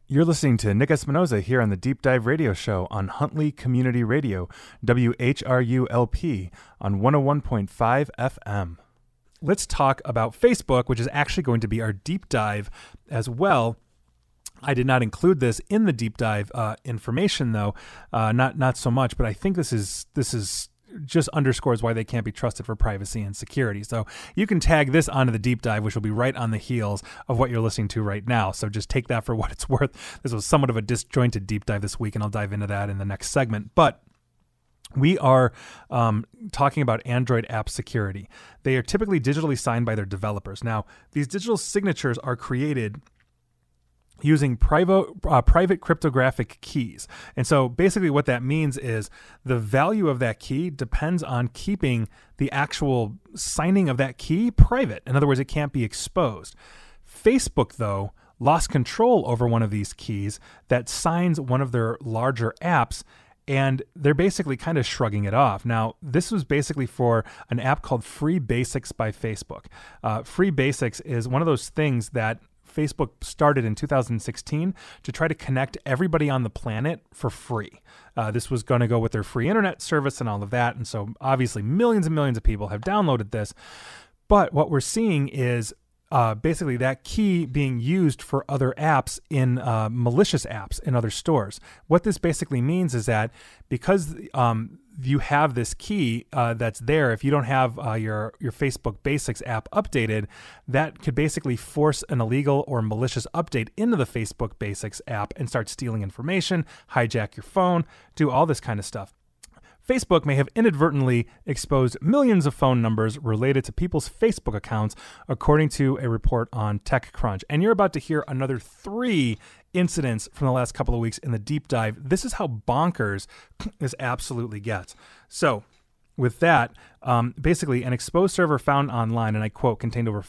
You're listening to Nick Espinoza here on the Deep Dive Radio Show on Huntley Community Radio, WHRU-LP on 101.5 FM. Let's talk about Facebook, which is actually going to be our deep dive as well. I did not include this in the deep dive information, though, not so much. But I think this is just underscores why they can't be trusted for privacy and security. So you can tag this onto the deep dive, which will be right on the heels of what you're listening to right now. So just take that for what it's worth. This was somewhat of a disjointed deep dive this week, and I'll dive into that in the next segment. But we are talking about Android app security. They are typically digitally signed by their developers. Now, these digital signatures are created using private cryptographic keys. And so basically what that means is the value of that key depends on keeping the actual signing of that key private. In other words, it can't be exposed. Facebook, though, lost control over one of these keys that signs one of their larger apps, and they're basically kind of shrugging it off. Now, this was basically for an app called Free Basics by Facebook. Free Basics is one of those things that Facebook started in 2016 to try to connect everybody on the planet for free. This was going to go with their free internet service and all of that. And so obviously millions and millions of people have downloaded this. But what we're seeing is basically that key being used for other apps in malicious apps in other stores. What this basically means is that because you have this key that's there, if you don't have your Facebook Basics app updated, that could basically force an illegal or malicious update into the Facebook Basics app and start stealing information, hijack your phone, do all this kind of stuff. Facebook may have inadvertently exposed millions of phone numbers related to people's Facebook accounts, according to a report on TechCrunch. And you're about to hear another 3 incidents from the last couple of weeks in the deep dive. This is how bonkers this absolutely gets. So with that, basically an exposed server found online, and I quote, contained over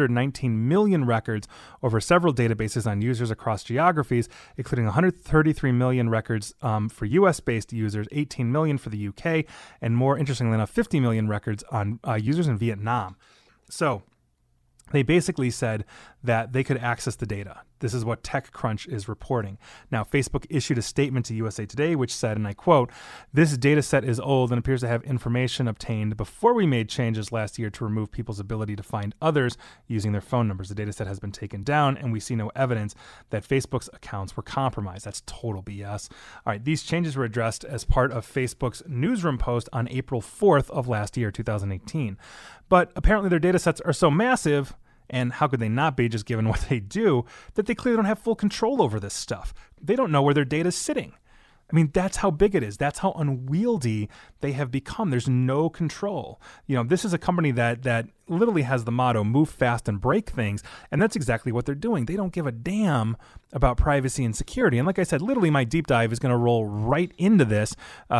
419 million records over several databases on users across geographies, including 133 million records for US-based users, 18 million for the UK, and more interestingly enough, 50 million records on users in Vietnam. So they basically said that they could access the data. This is what TechCrunch is reporting. Now, Facebook issued a statement to USA Today, which said, and I quote, "This data set is old and appears to have information obtained before we made changes last year to remove people's ability to find others using their phone numbers. The data set has been taken down, and we see no evidence that Facebook's accounts were compromised." That's total BS. All right, these changes were addressed as part of Facebook's newsroom post on April 4th of last year, 2018. But apparently their data sets are so massive, and how could they not be, just given what they do, that they clearly don't have full control over this stuff. They don't know where their data's sitting. I mean, that's how big it is. That's how unwieldy they have become. There's no control. You know, this is a company that literally has the motto, move fast and break things. And that's exactly what they're doing. They don't give a damn about privacy and security. And like I said, literally my deep dive is going to roll right into this,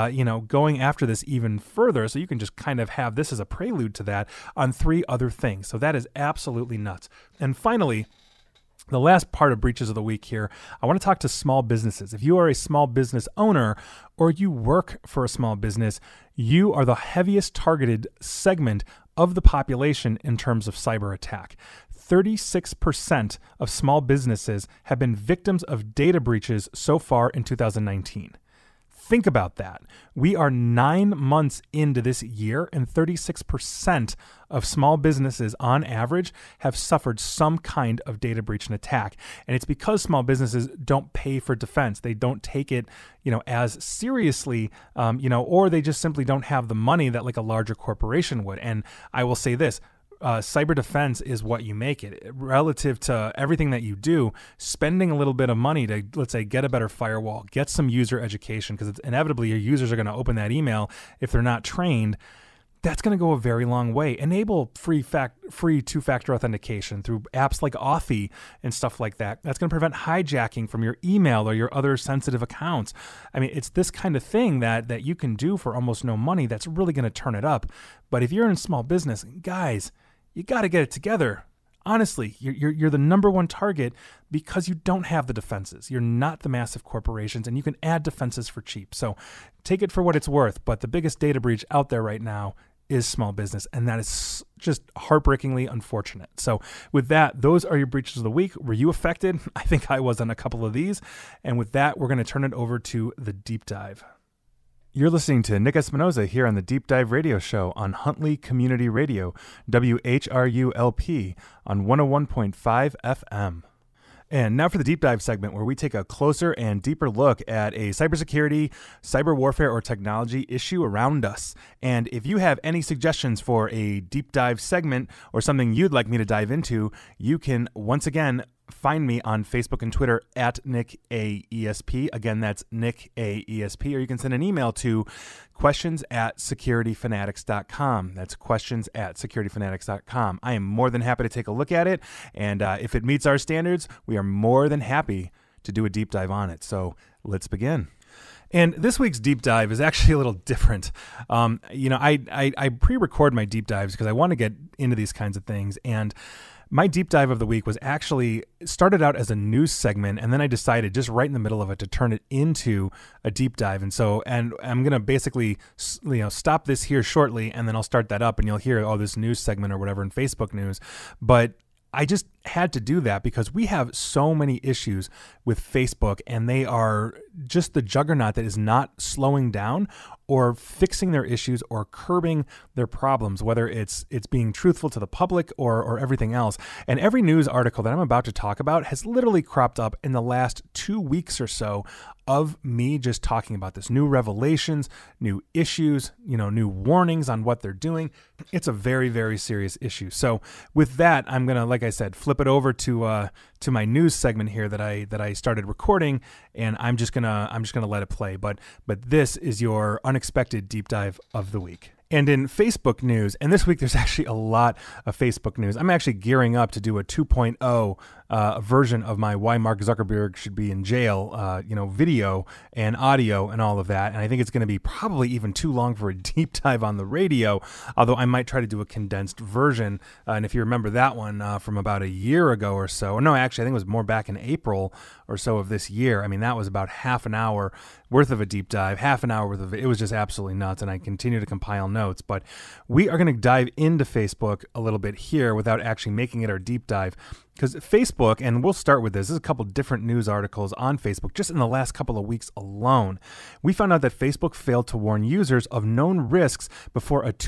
going after this even further. So you can just kind of have this as a prelude to that on 3 other things. So that is absolutely nuts. And finally, the last part of Breaches of the Week here, I want to talk to small businesses. If you are a small business owner or you work for a small business, you are the heaviest targeted segment of the population in terms of cyber attack. 36% of small businesses have been victims of data breaches so far in 2019. Think about that. We are 9 months into this year, and 36% of small businesses on average have suffered some kind of data breach and attack. And it's because small businesses don't pay for defense. They don't take it, as seriously, or they just simply don't have the money that like a larger corporation would. And I will say this, cyber defense is what you make it. Relative to everything that you do, spending a little bit of money to, let's say, get a better firewall, get some user education, because it's inevitably your users are going to open that email if they're not trained. That's going to go a very long way. Enable free two-factor authentication through apps like Authy and stuff like that. That's going to prevent hijacking from your email or your other sensitive accounts. I mean, it's this kind of thing that you can do for almost no money that's really going to turn it up. But if you're in small business, guys, you got to get it together. Honestly, you're the number one target because you don't have the defenses. You're not the massive corporations, and you can add defenses for cheap. So take it for what it's worth. But the biggest data breach out there right now is small business, and that is just heartbreakingly unfortunate. So with that, those are your breaches of the week. Were you affected? I think I was on a couple of these. And with that, we're going to turn it over to the deep dive. You're listening to Nick Espinoza here on the Deep Dive Radio Show on Huntley Community Radio, WHRU-LP on 101.5 FM. And now for the deep dive segment, where we take a closer and deeper look at a cybersecurity, cyber warfare, or technology issue around us. And if you have any suggestions for a deep dive segment or something you'd like me to dive into, you can once again find me on Facebook and Twitter at NickAESP. Again, that's NickAESP. Or you can send an email to questions@securityfanatics.com. That's questions@securityfanatics.com. I am more than happy to take a look at it. And if it meets our standards, we are more than happy to do a deep dive on it. So let's begin. And this week's deep dive is actually a little different. I pre-record my deep dives because I want to get into these kinds of things. And my deep dive of the week was actually started out as a news segment, and then I decided just right in the middle of it to turn it into a deep dive. And I'm going to basically, stop this here shortly, and then I'll start that up, and you'll hear, this news segment or whatever in Facebook news. But I just had to do that because we have so many issues with Facebook, and they are just the juggernaut that is not slowing down or fixing their issues or curbing their problems, whether it's being truthful to the public or everything else. And every news article that I'm about to talk about has literally cropped up in the last 2 weeks or so of me just talking about this. New revelations, new issues, new warnings on what they're doing. It's a very, very serious issue. So with that, I'm going to, like I said, flip it over to my news segment here that I started recording, and I'm just gonna let it play. But this is your unexpected deep dive of the week. And in Facebook news, and this week there's actually a lot of Facebook news. I'm actually gearing up to do a 2.0 version of my Why Mark Zuckerberg Should Be in Jail, video and audio and all of that. And I think it's going to be probably even too long for a deep dive on the radio, although I might try to do a condensed version. And if you remember that one from about a year ago or so, no, actually, I think it was more back in April or so of this year. I mean, that was about half an hour worth of a deep dive, half an hour worth of it. It was just absolutely nuts, and I continue to compile notes. But we are going to dive into Facebook a little bit here without actually making it our deep dive, because Facebook, and we'll start with this. There's a couple different news articles on Facebook just in the last couple of weeks alone. We found out that Facebook failed to warn users of known risks before a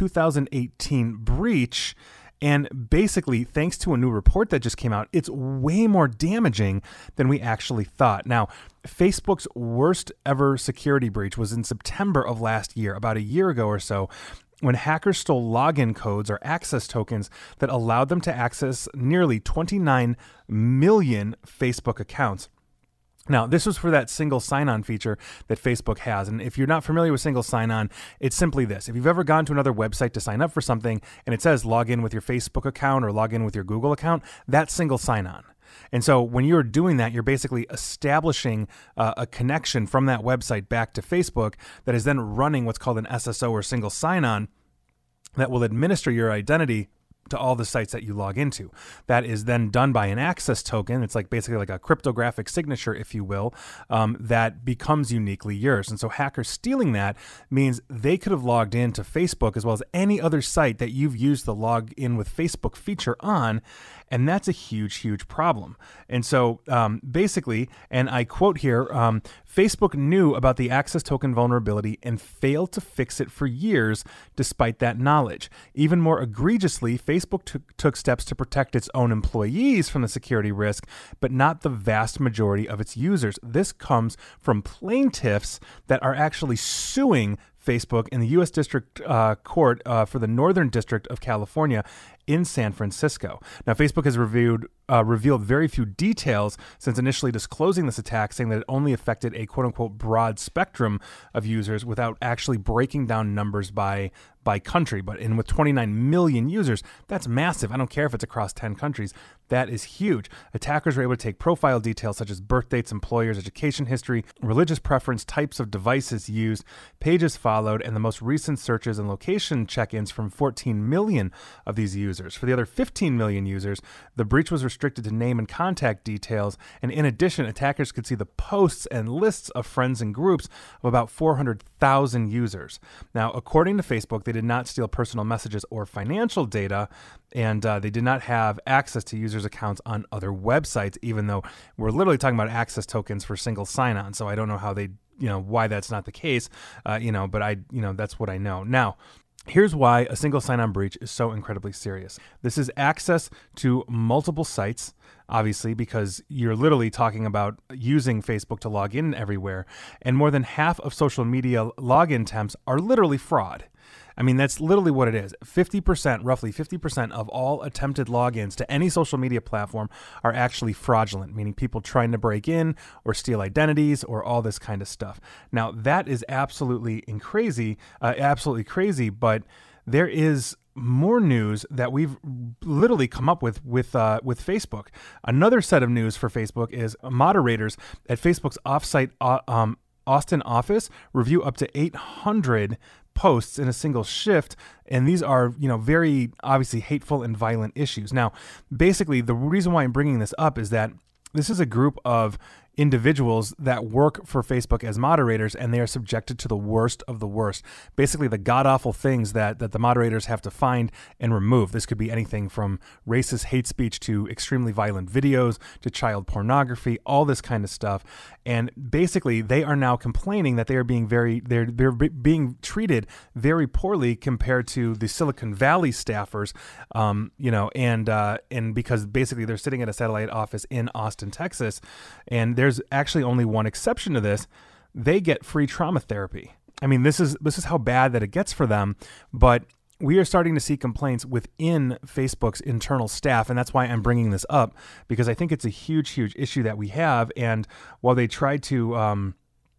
2018 breach. And basically, thanks to a new report that just came out, it's way more damaging than we actually thought. Now, Facebook's worst ever security breach was in September of last year, about a year ago or so, when hackers stole login codes or access tokens that allowed them to access nearly 29 million Facebook accounts. Now, this was for that single sign-on feature that Facebook has. And if you're not familiar with single sign-on, it's simply this. If you've ever gone to another website to sign up for something and it says log in with your Facebook account or log in with your Google account, that's single sign-on. And so when you're doing that, you're basically establishing a connection from that website back to Facebook that is then running what's called an SSO or single sign-on that will administer your identity to all the sites that you log into. That is then done by an access token. It's like basically like a cryptographic signature, if you will, that becomes uniquely yours. And so hackers stealing that means they could have logged into Facebook as well as any other site that you've used the log in with Facebook feature on. And that's a huge, huge problem. And so basically, and I quote here, Facebook knew about the access token vulnerability and failed to fix it for years despite that knowledge. Even more egregiously, Facebook took steps to protect its own employees from the security risk, but not the vast majority of its users. This comes from plaintiffs that are actually suing Facebook in the U.S. District Court for the Northern District of California in San Francisco. Now, Facebook has revealed very few details since initially disclosing this attack, saying that it only affected a quote-unquote broad spectrum of users without actually breaking down numbers by country. But with 29 million users, that's massive. I don't care if it's across 10 countries. That is huge. Attackers were able to take profile details such as birth dates, employers, education history, religious preference, types of devices used, pages followed, and the most recent searches and location check-ins from 14 million of these users. users. For the other 15 million users, the breach was restricted to name and contact details, and in addition, attackers could see the posts and lists of friends and groups of about 400,000 users. Now, according to Facebook, they did not steal personal messages or financial data, and they did not have access to users' accounts on other websites, even though we're literally talking about access tokens for single sign-on, so I don't know how they, why that's not the case, but that's what I know. Now, here's why a single sign-on breach is so incredibly serious. This is access to multiple sites, obviously, because you're literally talking about using Facebook to log in everywhere, and more than half of social media login attempts are literally fraud. I mean, that's literally what it is. 50%, roughly 50% of all attempted logins to any social media platform are actually fraudulent, meaning people trying to break in or steal identities or all this kind of stuff. Now, that is absolutely crazy, but there is more news that we've literally come up with Facebook. Another set of news for Facebook is moderators at Facebook's offsite Austin office review up to 800 posts in a single shift, and these are, very obviously hateful and violent issues. Now, basically, the reason why I'm bringing this up is that this is a group of individuals that work for Facebook as moderators, and they are subjected to the worst of the worst. Basically, the god-awful things that the moderators have to find and remove. This could be anything from racist hate speech to extremely violent videos to child pornography, all this kind of stuff. And basically, they are now complaining that they are being they're being treated very poorly compared to the Silicon Valley staffers, and because basically they're sitting at a satellite office in Austin, Texas, and there's actually only one exception to this. They get free trauma therapy. I mean, this is how bad that it gets for them, but we are starting to see complaints within Facebook's internal staff, and that's why I'm bringing this up, because I think it's a huge, huge issue that we have. And while they try to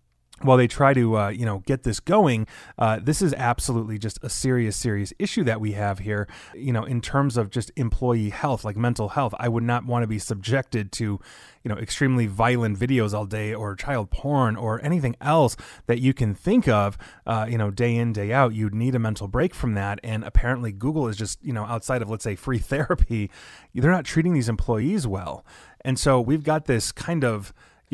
get this going, this is absolutely just a serious issue that we have here, in terms of just employee health, like mental health. I would not want to be subjected to, extremely violent videos all day, or child porn, or anything else that you can think of, day in, day out. You'd need a mental break from that. And apparently Google is just, outside of, let's say, free therapy, they're not treating these employees well. And so we've got this kind of,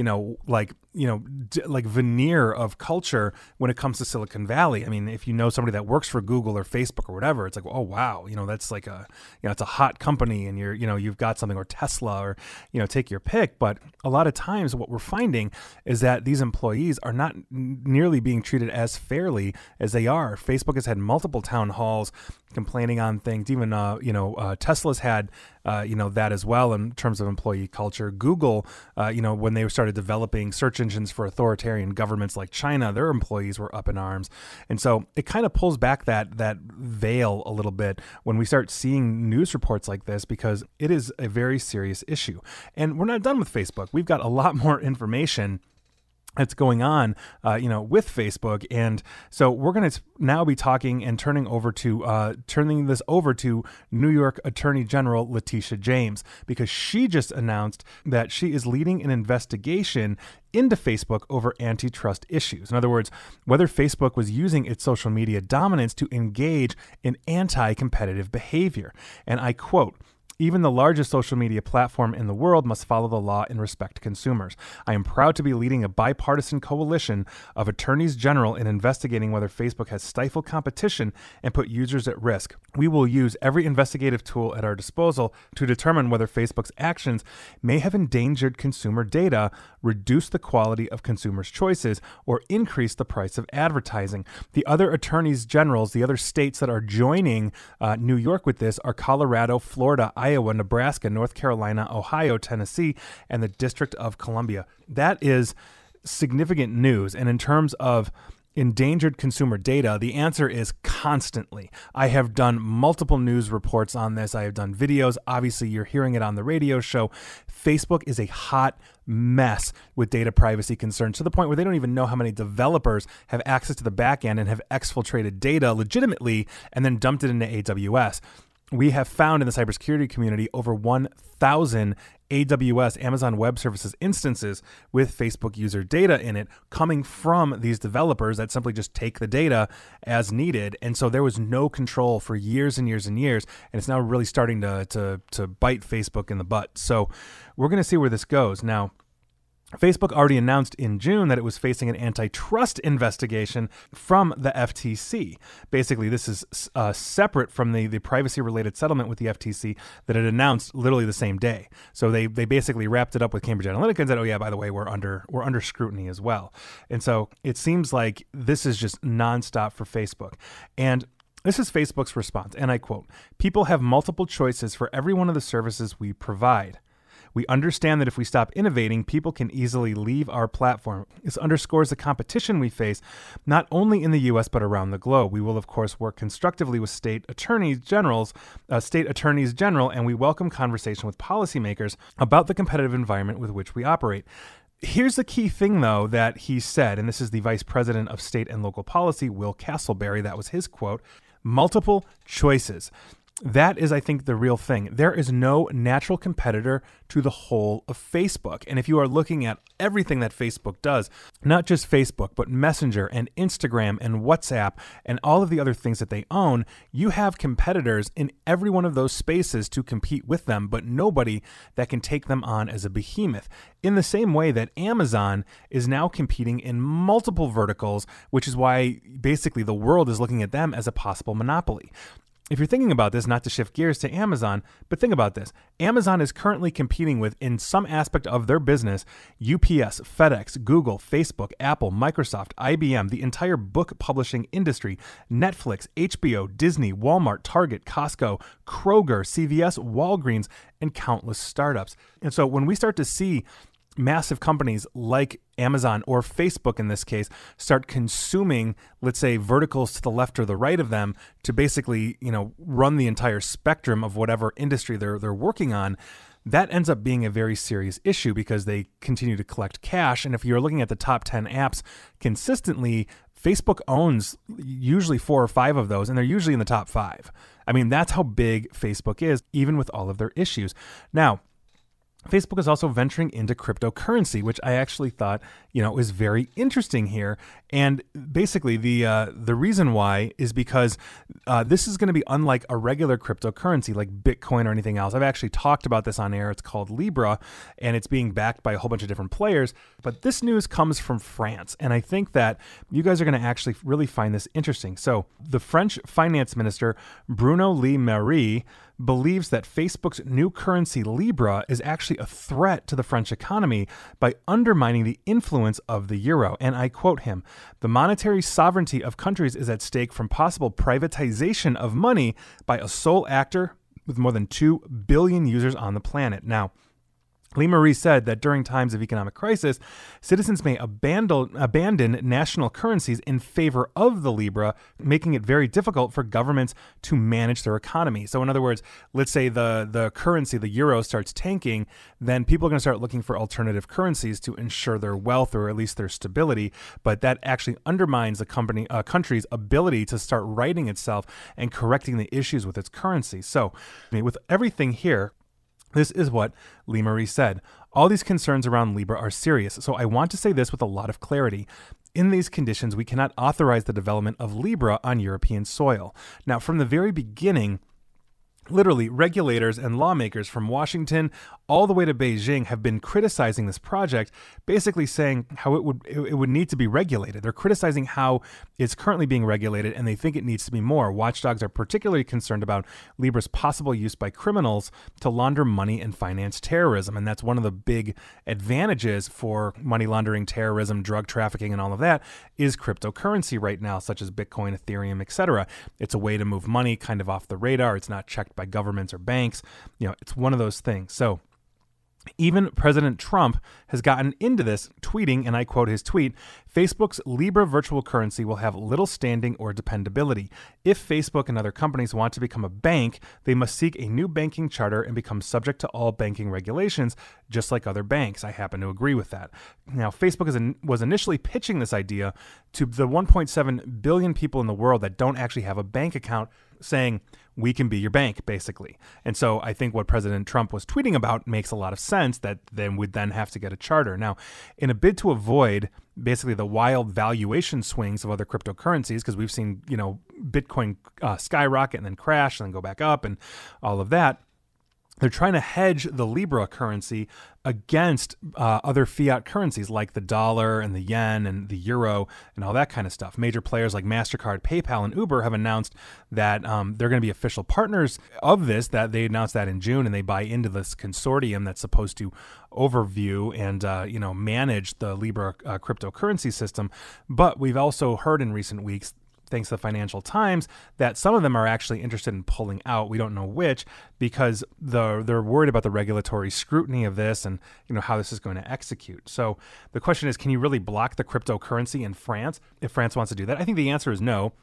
like veneer of culture when it comes to Silicon Valley. I mean, if you know somebody that works for Google or Facebook or whatever, it's like, oh wow, that's like it's a hot company, and you've got something, or Tesla, or take your pick. But a lot of times what we're finding is that these employees are not nearly being treated as fairly as they are. Facebook has had multiple town halls complaining on things. Even Tesla's had that as well in terms of employee culture. Google, when they started developing search engines for authoritarian governments like China, their employees were up in arms. And so it kind of pulls back that veil a little bit when we start seeing news reports like this, because it is a very serious issue. And we're not done with Facebook. We've got a lot more information that's going on, with Facebook. And so we're going to now be talking and turning this over to New York Attorney General Letitia James, because she just announced that she is leading an investigation into Facebook over antitrust issues. In other words, whether Facebook was using its social media dominance to engage in anti-competitive behavior. And I quote, "Even the largest social media platform in the world must follow the law and respect consumers. I am proud to be leading a bipartisan coalition of attorneys general in investigating whether Facebook has stifled competition and put users at risk. We will use every investigative tool at our disposal to determine whether Facebook's actions may have endangered consumer data, reduced the quality of consumers' choices, or increased the price of advertising." The other attorneys generals, the other states that are joining New York with this are Colorado, Florida, Iowa, Nebraska, North Carolina, Ohio, Tennessee, and the District of Columbia. That is significant news. And in terms of endangered consumer data, the answer is constantly. I have done multiple news reports on this. I have done videos. Obviously, you're hearing it on the radio show. Facebook is a hot mess with data privacy concerns, to the point where they don't even know how many developers have access to the back end and have exfiltrated data legitimately and then dumped it into AWS. we have found in the cybersecurity community over 1,000 AWS, Amazon Web Services instances with Facebook user data in it coming from these developers that simply just take the data as needed. And so there was no control for years and years and years. And it's now really starting to bite Facebook in the butt. So we're going to see where this goes. Now, Facebook already announced in June that it was facing an antitrust investigation from the FTC. Basically, this is separate from the privacy-related settlement with the FTC that it announced literally the same day. So they basically wrapped it up with Cambridge Analytica and said, "Oh yeah, by the way, we're under scrutiny as well." And so it seems like this is just nonstop for Facebook. And this is Facebook's response, and I quote, "People have multiple choices for every one of the services we provide. We understand that if we stop innovating, people can easily leave our platform. This underscores the competition we face, not only in the U.S., but around the globe. We will, of course, work constructively with state attorneys general, and we welcome conversation with policymakers about the competitive environment with which we operate." Here's the key thing, though, that he said, and this is the Vice President of State and Local Policy, Will Castleberry. That was his quote. Multiple choices. That is, I think, the real thing. There is no natural competitor to the whole of Facebook. And if you are looking at everything that Facebook does, not just Facebook, but Messenger and Instagram and WhatsApp and all of the other things that they own, you have competitors in every one of those spaces to compete with them, but nobody that can take them on as a behemoth. In the same way that Amazon is now competing in multiple verticals, which is why basically the world is looking at them as a possible monopoly. If you're thinking about this, not to shift gears to Amazon, but think about this. Amazon is currently competing with, in some aspect of their business, UPS, FedEx, Google, Facebook, Apple, Microsoft, IBM, the entire book publishing industry, Netflix, HBO, Disney, Walmart, Target, Costco, Kroger, CVS, Walgreens, and countless startups. And so when we start to see massive companies like Amazon or Facebook in this case start consuming, let's say, verticals to the left or the right of them to basically, run the entire spectrum of whatever industry they're working on, that ends up being a very serious issue because they continue to collect cash. And if you're looking at the top 10 apps consistently, Facebook owns usually 4 or 5 of those, and they're usually in the top 5. I mean, that's how big Facebook is, even with all of their issues. Now, Facebook is also venturing into cryptocurrency, which I actually thought, is very interesting here. And basically the reason why is because this is going to be unlike a regular cryptocurrency like Bitcoin or anything else. I've actually talked about this on air. It's called Libra, and it's being backed by a whole bunch of different players. But this news comes from France, and I think that you guys are going to actually really find this interesting. So the French finance minister, Bruno Le Maire, believes that Facebook's new currency Libra is actually a threat to the French economy by undermining the influence of the euro. And I quote him, "The monetary sovereignty of countries is at stake from possible privatization of money by a sole actor with more than 2 billion users on the planet." Now, Le Maire said that during times of economic crisis, citizens may abandon national currencies in favor of the Libra, making it very difficult for governments to manage their economy. So in other words, let's say the currency, the euro, starts tanking, then people are going to start looking for alternative currencies to ensure their wealth or at least their stability. But that actually undermines a country's ability to start righting itself and correcting the issues with its currency. So with everything here, this is what Le Maire said. "All these concerns around Libra are serious, so I want to say this with a lot of clarity. In these conditions, we cannot authorize the development of Libra on European soil." Now, from the very beginning, literally, regulators and lawmakers from Washington all the way to Beijing have been criticizing this project, basically saying how it would need to be regulated. They're criticizing how it's currently being regulated, and they think it needs to be more. Watchdogs are particularly concerned about Libra's possible use by criminals to launder money and finance terrorism, and that's one of the big advantages for money laundering, terrorism, drug trafficking, and all of that is cryptocurrency right now, such as Bitcoin, Ethereum, etc. It's a way to move money kind of off the radar. It's not checked by governments or banks. It's one of those things. So even President Trump has gotten into this, tweeting, and I quote his tweet, "Facebook's Libra virtual currency will have little standing or dependability. If Facebook and other companies want to become a bank, they must seek a new banking charter and become subject to all banking regulations, just like other banks." I happen to agree with that. Now, Facebook was initially pitching this idea to the 1.7 billion people in the world that don't actually have a bank account, saying, we can be your bank, basically. And so I think what President Trump was tweeting about makes a lot of sense, that then we'd then have to get a charter. Now, in a bid to avoid basically the wild valuation swings of other cryptocurrencies, because we've seen, Bitcoin skyrocket and then crash and then go back up and all of that, they're trying to hedge the Libra currency against other fiat currencies like the dollar and the yen and the euro and all that kind of stuff. Major players like MasterCard, PayPal, and Uber have announced that they're going to be official partners of this, that they announced that in June, and they buy into this consortium that's supposed to overview and manage the Libra cryptocurrency system. But we've also heard in recent weeks, thanks to the Financial Times, that some of them are actually interested in pulling out. We don't know which, because they're worried about the regulatory scrutiny of this and how this is going to execute. So the question is, can you really block the cryptocurrency in France if France wants to do that? I think the answer is no.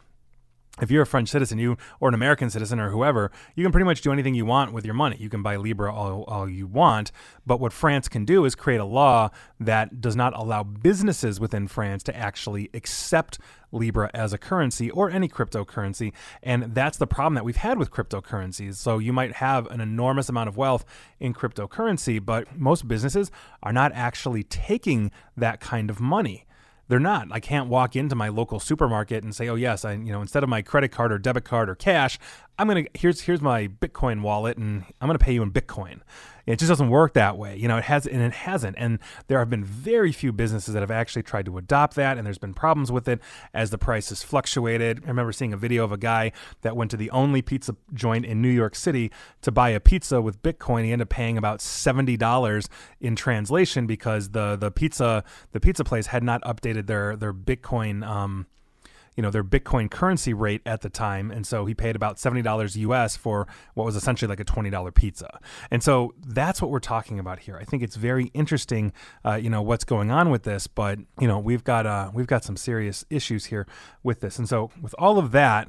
If you're a French citizen, or an American citizen or whoever, you can pretty much do anything you want with your money. You can buy Libra all you want. But what France can do is create a law that does not allow businesses within France to actually accept Libra as a currency or any cryptocurrency. And that's the problem that we've had with cryptocurrencies. So you might have an enormous amount of wealth in cryptocurrency, but most businesses are not actually taking that kind of money. They're not. I can't walk into my local supermarket and say, "Oh yes, instead of my credit card or debit card or cash, here's my Bitcoin wallet and I'm gonna pay you in Bitcoin." It just doesn't work that way. It hasn't. And there have been very few businesses that have actually tried to adopt that, and there's been problems with it as the price has fluctuated. I remember seeing a video of a guy that went to the only pizza joint in New York City to buy a pizza with Bitcoin. He ended up paying about $70 in translation because the pizza place had not updated their Bitcoin their Bitcoin currency rate at the time. And so he paid about $70 US for what was essentially like a $20 pizza. And so that's what we're talking about here. I think it's very interesting, what's going on with this, but we've got some serious issues here with this. And so with all of that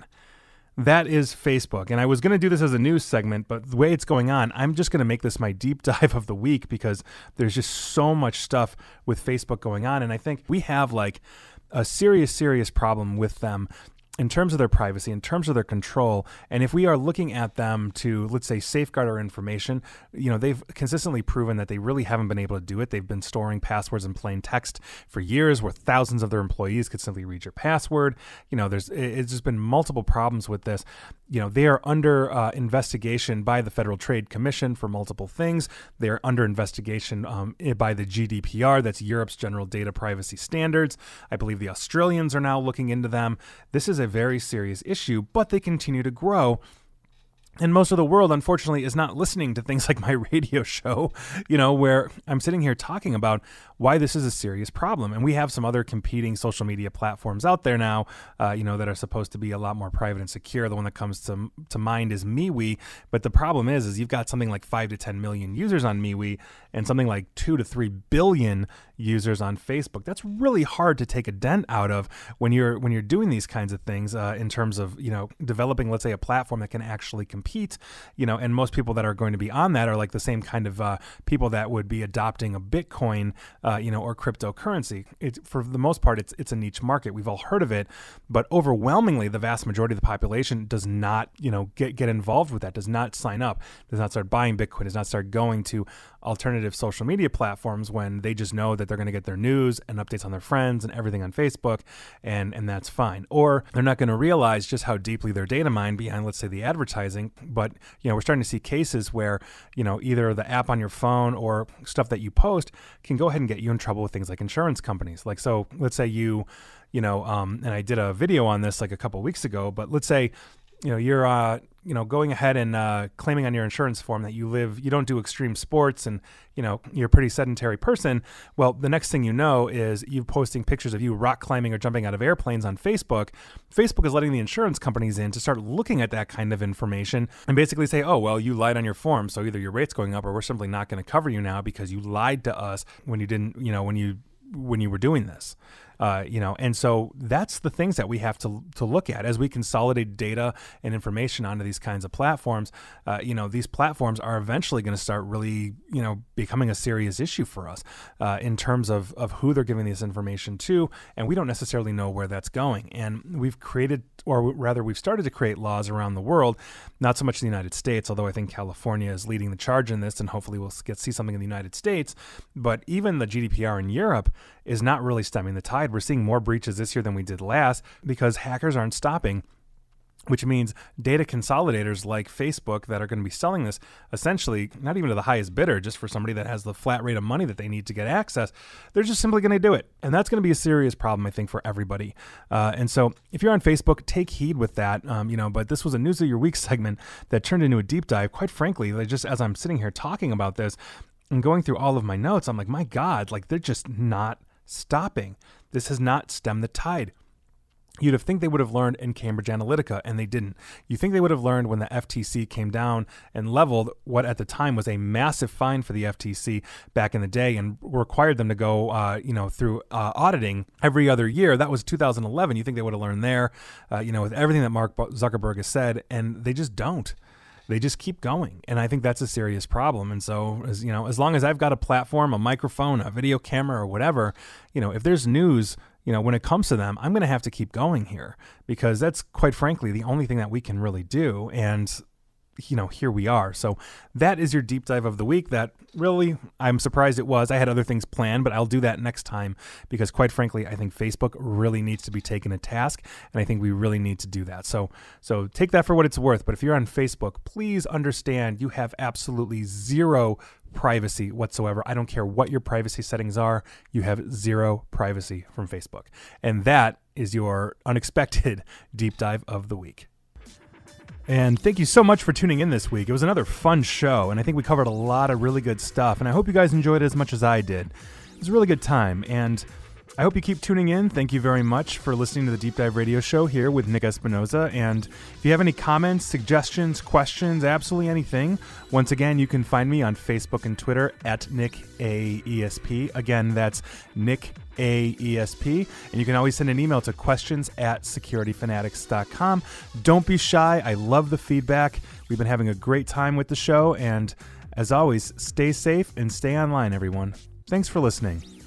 is Facebook. And I was going to do this as a news segment, but the way it's going on, I'm just going to make this my deep dive of the week because there's just so much stuff with Facebook going on. And I think we have a serious problem with them in terms of their privacy, in terms of their control. And if we are looking at them to, let's say, safeguard our information, they've consistently proven that they really haven't been able to do it. They've been storing passwords in plain text for years where thousands of their employees could simply read your password. It's just been multiple problems with this. They are under investigation by the Federal Trade Commission for multiple things. They are under investigation by the GDPR, that's Europe's General Data Privacy Standards. I believe the Australians are now looking into them. This is a very serious issue, but they continue to grow. And most of the world, unfortunately, is not listening to things like my radio show, where I'm sitting here talking about why this is a serious problem. And we have some other competing social media platforms out there now, that are supposed to be a lot more private and secure. The one that comes to mind is MeWe. But the problem is you've got something like 5 to 10 million users on MeWe and something like 2 to 3 billion users on Facebook. That's really hard to take a dent out of when you're doing these kinds of things in terms of, developing, let's say, a platform that can actually compete, and most people that are going to be on that are like the same kind of people that would be adopting a Bitcoin, or cryptocurrency. For the most part, it's a niche market. We've all heard of it, but overwhelmingly, the vast majority of the population does not, get involved with that, does not sign up, does not start buying Bitcoin, does not start going to alternative social media platforms when they just know that they're going to get their news and updates on their friends and everything on Facebook, and that's fine. Or they're not going to realize just how deeply they're data mined behind, let's say, the advertising. But, we're starting to see cases where, either the app on your phone or stuff that you post can go ahead and get you in trouble with things like insurance companies. Like, so let's say and I did a video on this like a couple of weeks ago, but let's say, you're, going ahead and claiming on your insurance form that you don't do extreme sports and, you're a pretty sedentary person. Well, the next thing you know is you posting pictures of you rock climbing or jumping out of airplanes on Facebook. Facebook is letting the insurance companies in to start looking at that kind of information and basically say, oh, well, you lied on your form, so either your rate's going up or we're simply not going to cover you now because you lied to us when you didn't, when you were doing this. And so that's the things that we have to look at as we consolidate data and information onto these kinds of platforms. These platforms are eventually going to start really, becoming a serious issue for us in terms of who they're giving this information to, and we don't necessarily know where that's going. And we've created, or rather we've started to create laws around the world, not so much in the United States, although I think California is leading the charge in this, and hopefully we'll see something in the United States. But even the GDPR in Europe is not really stemming the tide. We're seeing more breaches this year than we did last because hackers aren't stopping, which means data consolidators like Facebook that are going to be selling this essentially not even to the highest bidder, just for somebody that has the flat rate of money that they need to get access. They're just simply going to do it. And that's going to be a serious problem, I think, for everybody. And so if you're on Facebook, take heed with that. But this was a News of Your Week segment that turned into a deep dive. Quite frankly, just as I'm sitting here talking about this and going through all of my notes, I'm like, my God, they're just not stopping. This has not stemmed the tide. You'd have think they would have learned in Cambridge Analytica, and they didn't. You think they would have learned when the FTC came down and leveled what at the time was a massive fine for the FTC back in the day and required them to go, through auditing every other year. That was 2011. You think they would have learned there, with everything that Mark Zuckerberg has said, and they just don't. They just keep going. And I think that's a serious problem. And so, as long as I've got a platform, a microphone, a video camera, or whatever, if there's news, when it comes to them, I'm going to have to keep going here because that's quite frankly the only thing that we can really do. And, here we are. So that is your deep dive of the week. That really, I'm surprised it was. I had other things planned, but I'll do that next time because quite frankly, I think Facebook really needs to be taken to task. And I think we really need to do that. So take that for what it's worth. But if you're on Facebook, please understand you have absolutely zero privacy whatsoever. I don't care what your privacy settings are. You have zero privacy from Facebook. And that is your unexpected deep dive of the week. And thank you so much for tuning in this week. It was another fun show, and I think we covered a lot of really good stuff, and I hope you guys enjoyed it as much as I did. It was a really good time, and I hope you keep tuning in. Thank you very much for listening to the Deep Dive Radio Show here with Nick Espinoza. And if you have any comments, suggestions, questions, absolutely anything, once again, you can find me on Facebook and Twitter at NickAESP. Again, that's NickAESP. And you can always send an email to questions@securityfanatics.com. Don't be shy. I love the feedback. We've been having a great time with the show. And as always, stay safe and stay online, everyone. Thanks for listening.